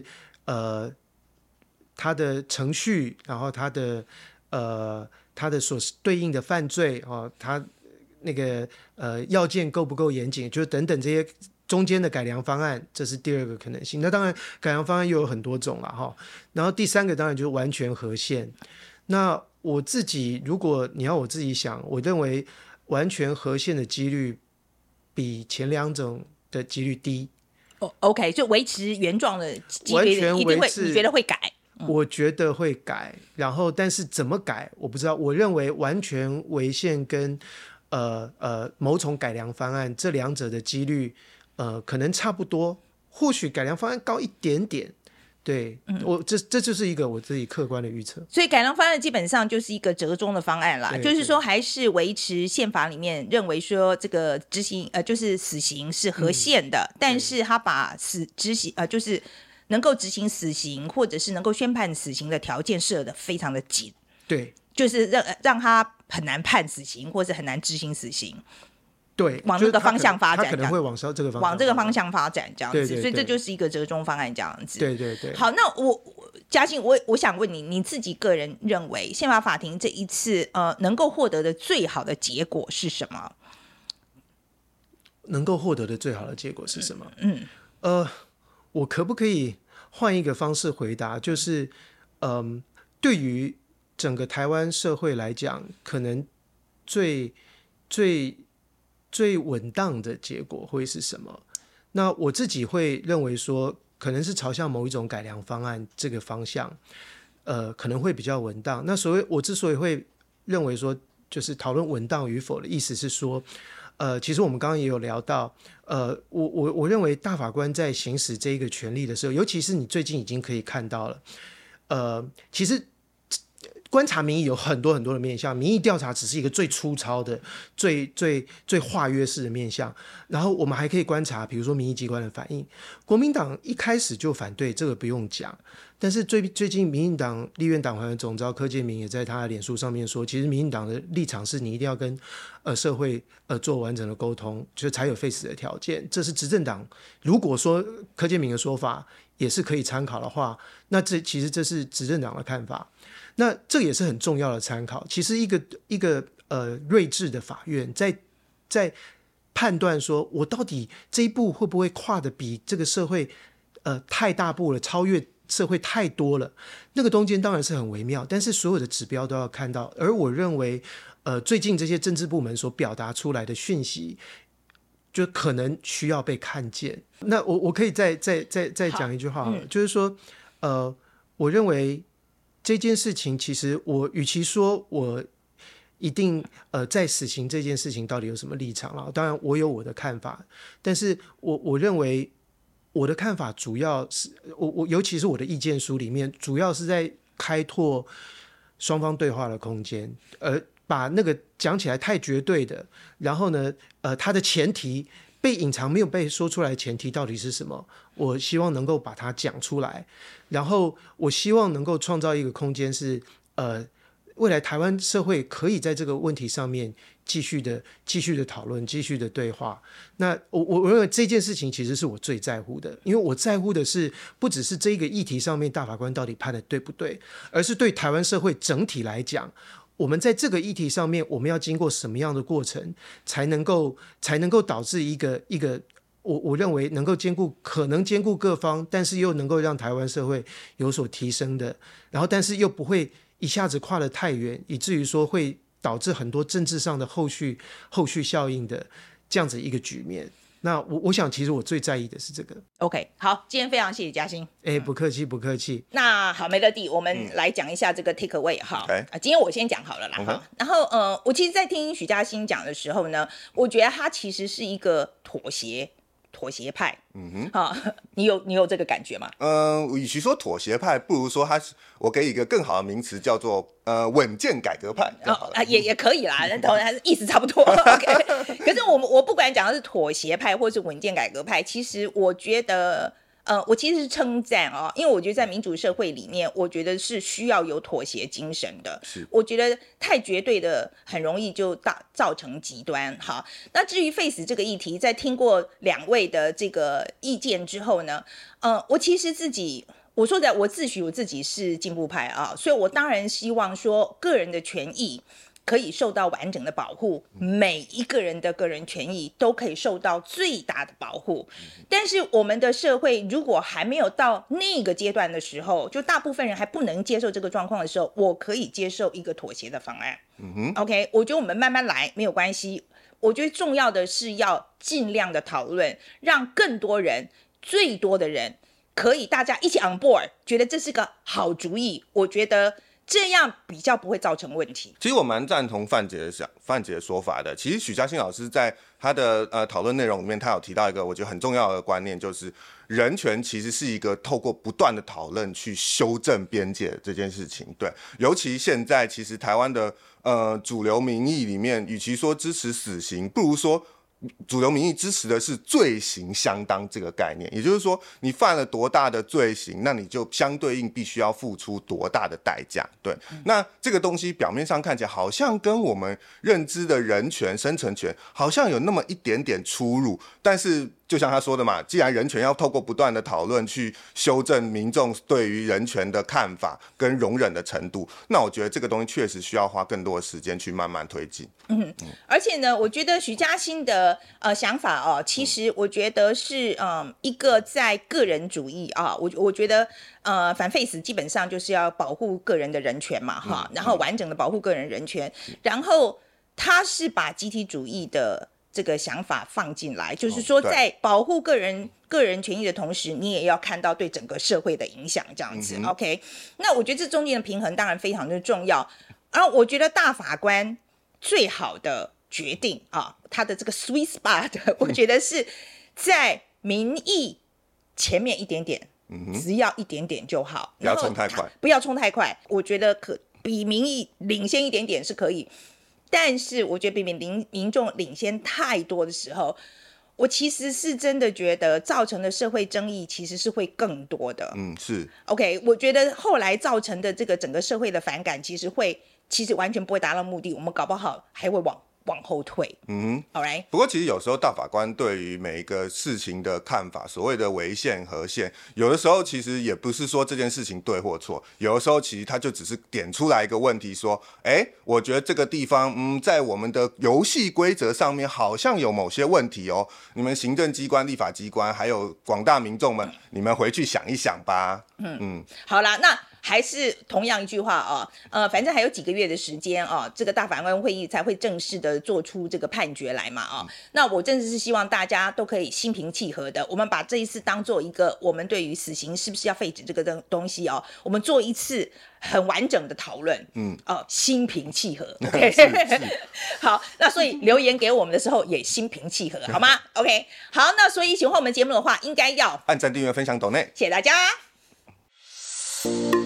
它的程序，然后它的所对应的犯罪它那个要件够不够严谨，就是等等这些中间的改良方案，这是第二个可能性。那当然改良方案又有很多种了哈。然后第3个当然就是完全合宪。那我自己如果你要我自己想，我认为完全合宪的几率比前2种的几率低。 OK， 就维持原状的几率完全一定会，你觉得会改？ 我觉得会改，然后但是怎么改我不知道。我认为完全违宪跟某种改良方案这2者的几率可能差不多，或许改良方案高一点点。对，这就是一个我自己客观的预测。 所以改良方案基本上就是一个折中的方案啦， 对就是说还是维持宪法里面认为说这个执行就是死刑是合宪的，但是他把执行就是能够执行死刑或者是能够宣判死刑的条件设得非常的紧， 对， 就是让他很难判死刑或是很难执行死刑。 对， 往那个方向发展， 他可能会往这个方向发展这样子， 对， 所以这就是一个折中方案这样子。 对对对。 好，那嘉欣，我想问你自己个人认为宪法法庭这一次能够获得的最好的结果是什么？ 能够获得的最好的结果是什么？我可不可以换一个方式回答？就是对于整个台湾社会来讲，可能最稳当的结果会是什么？那我自己会认为说，可能是朝向某一种改良方案这个方向，可能会比较稳当。那我之所以会认为说，就是讨论稳当与否的意思是说，其实我们刚刚也有聊到，我认为大法官在行使这一个权利的时候，尤其是你最近已经可以看到了，其实观察民意有很多很多的面向，民意调查只是一个最粗糙的、最化约式的面向。然后我们还可以观察，比如说民意机关的反应。国民党一开始就反对，这个不用讲。但是最近民进党立院党团的总召柯建铭也在他的脸书上面说，其实民进党的立场是你一定要跟社会做完整的沟通，就才有废死的条件。这是执政党如果说柯建铭的说法也是可以参考的话，那其实这是执政党的看法。那这也是很重要的参考。其实一个睿智的法院在判断说，我到底这一步会不会跨得比这个社会太大步了，超越社会太多了，那个中间当然是很微妙，但是所有的指标都要看到。而我认为最近这些政治部门所表达出来的讯息，就可能需要被看见。那我可以再讲一句话了，就是说我认为这件事情，其实我与其说我一定在死刑这件事情到底有什么立场了，当然我有我的看法，但是我认为我的看法主要是我尤其是我的意见书里面，主要是在开拓双方对话的空间，把那个讲起来太绝对的，然后呢它的前提被隐藏没有被说出来的前提到底是什么？我希望能够把它讲出来，然后我希望能够创造一个空间是未来台湾社会可以在这个问题上面继续的讨论，继续的对话。那我认为这件事情其实是我最在乎的，因为我在乎的是不只是这个议题上面大法官到底判的对不对，而是对台湾社会整体来讲，我们在这个议题上面我们要经过什么样的过程才能够导致一个我认为能够可能兼顾各方，但是又能够让台湾社会有所提升的，然后但是又不会一下子跨得太远，以至于说会导致很多政治上的后续效应的这样子一个局面。那我想其实我最在意的是这个。 OK， 好，今天非常谢谢嘉欣。 不客气不客气。 那好，梅乐蒂，我们来讲一下这个 take away 哈。今天我先讲好了啦哈。然后我其实在听许嘉欣讲的时候呢，我觉得他其实是一个妥协派。你有这个感觉吗？ 与其说妥协派，不如说我给一个更好的名词，叫做稳健改革派。 也可以啦，意思差不多。OK， 可是我不管讲的是妥协派或是稳健改革派，其实我觉得。我其实是称赞因为我觉得在民主社会里面，我觉得是需要有妥协精神的。我觉得太绝对的很容易就造成极端。好，那至于 Face 这个议题，在听过两位的这个意见之后呢，我其实我说实在，我自诩我自己是进步派所以我当然希望说个人的权益可以受到完整的保护，每一个人的个人权益都可以受到最大的保护。但是我们的社会如果还没有到那个阶段的时候，就大部分人还不能接受这个状况的时候，我可以接受一个妥协的方案。OK， 我觉得我们慢慢来没有关系。我觉得重要的是要尽量的讨论，让更多人，最多的人可以大家一起 on board， 觉得这是个好主意。我觉得这样比较不会造成问题。 其实我蛮赞同范姐的说法的。其实许嘉欣老师在他的讨论内容里面，他有提到一个我觉得很重要的观念，就是人权其实是一个透过不断的讨论去修正边界这件事情。对，尤其现在其实台湾的主流民意里面，与其说支持死刑，不如说主流民意支持的是罪刑相当这个概念，也就是说你犯了多大的罪行，那你就相对应必须要付出多大的代价。对，那这个东西表面上看起来好像跟我们认知的人权、生存权好像有那么一点点出入，但是就像他说的嘛，既然人权要透过不断的讨论去修正民众对于人权的看法跟容忍的程度，那我觉得这个东西确实需要花更多的时间去慢慢推进。 而且呢，我觉得许嘉欣的想法其实我觉得是一个在个人主义我觉得反 Face 基本上就是要保护个人的人权嘛然后完整的保护个人人权，然后他是把集体主义的这个想法放进来，就是说在保护个人权益的同时，你也要看到对整个社会的影响这样子。OK， 那我觉得这中间的平衡当然非常的重要。然后我觉得大法官最好的决定他的这个 sweet spot， 我觉得是在民意前面一点点，只要一点点就好， 不要冲太快， 不要冲太快。我觉得比民意领先一点点是可以。但是我觉得比民众领先太多的时候，我其实是真的觉得造成的社会争议其实是会更多的。 是 OK， 我觉得后来造成的这个整个社会的反感其实完全不会达到目的，我们搞不好还会往后退。Alright。 不过其实有时候大法官对于每一个事情的看法，所谓的违宪合宪，有的时候其实也不是说这件事情对或错，有的时候其实他就只是点出来一个问题，说，我觉得这个地方，在我们的游戏规则上面好像有某些问题哦。你们行政机关、立法机关，还有广大民众们，你们回去想一想吧。 好啦，那还是同样一句话反正还有几个月的时间这个大法官会议才会正式的做出这个判决来嘛那我真的是希望大家都可以心平气和的，我们把这一次当做一个我们对于死刑是不是要废止这个东西我们做一次很完整的讨论，心平气和。OK， 好，那所以留言给我们的时候也心平气和，好吗？OK， 好，那所以喜欢我们节目的话，应该要按赞、订阅、分享、抖内， 谢谢大家。